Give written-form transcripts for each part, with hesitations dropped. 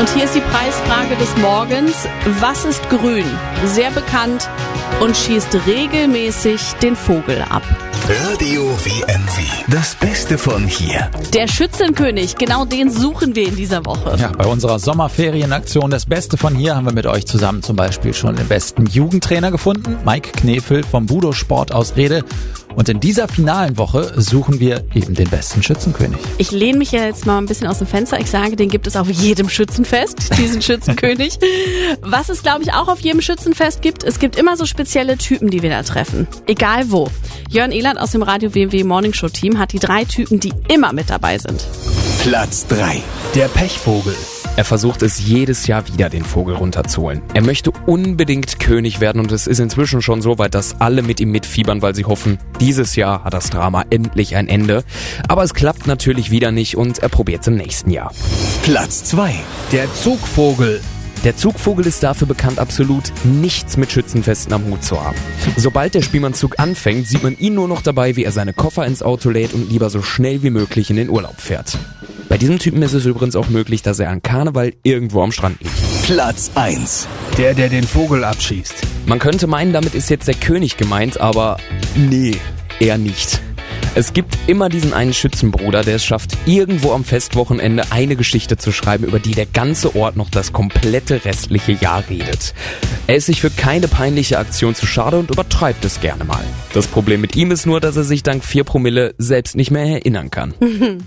Und hier ist die Preisfrage des Morgens. Was ist grün, sehr bekannt und schießt regelmäßig den Vogel ab? Radio WMW. Das Beste von hier. Der Schützenkönig, genau den suchen wir in dieser Woche. Ja, bei unserer Sommerferienaktion Das Beste von hier haben wir mit euch zusammen zum Beispiel schon den besten Jugendtrainer gefunden, Mike Knefel vom Budo Sport aus Rede. Und in dieser finalen Woche suchen wir eben den besten Schützenkönig. Ich lehne mich ja jetzt mal ein bisschen aus dem Fenster. Ich sage, den gibt es auf jedem Schützenfest, diesen Schützenkönig. Was es, glaube ich, auch auf jedem Schützenfest gibt, es gibt immer so spezielle Typen, die wir da treffen. Egal wo. Jörn Ehlert aus dem Radio WMW Morning Show Team hat die 3 Typen, die immer mit dabei sind. Platz 3. Der Pechvogel. Er versucht es jedes Jahr wieder, den Vogel runterzuholen. Er möchte unbedingt König werden und es ist inzwischen schon so weit, dass alle mit ihm mitfiebern, weil sie hoffen, dieses Jahr hat das Drama endlich ein Ende. Aber es klappt natürlich wieder nicht und er probiert es im nächsten Jahr. Platz 2. Der Zugvogel. Der Zugvogel ist dafür bekannt, absolut nichts mit Schützenfesten am Hut zu haben. Sobald der Spielmannszug anfängt, sieht man ihn nur noch dabei, wie er seine Koffer ins Auto lädt und lieber so schnell wie möglich in den Urlaub fährt. Bei diesem Typen ist es übrigens auch möglich, dass er an Karneval irgendwo am Strand liegt. Platz 1. Der den Vogel abschießt. Man könnte meinen, damit ist jetzt der König gemeint, aber nee, eher nicht. Es gibt immer diesen einen Schützenbruder, der es schafft, irgendwo am Festwochenende eine Geschichte zu schreiben, über die der ganze Ort noch das komplette restliche Jahr redet. Er ist sich für keine peinliche Aktion zu schade und übertreibt es gerne mal. Das Problem mit ihm ist nur, dass er sich dank 4 Promille selbst nicht mehr erinnern kann.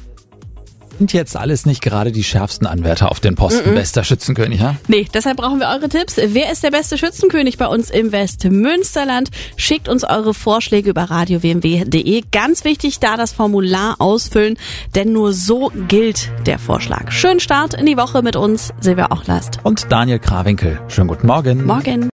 Sind jetzt alles nicht gerade die schärfsten Anwärter auf den Posten bester Schützenkönig, ja? Nee, deshalb brauchen wir eure Tipps. Wer ist der beste Schützenkönig bei uns im Westmünsterland? Schickt uns eure Vorschläge über radiowmw.de. Ganz wichtig, da das Formular ausfüllen, denn nur so gilt der Vorschlag. Schönen Start in die Woche mit uns, Silvia Ochlast. Und Daniel Krawinkel. Schönen guten Morgen. Morgen.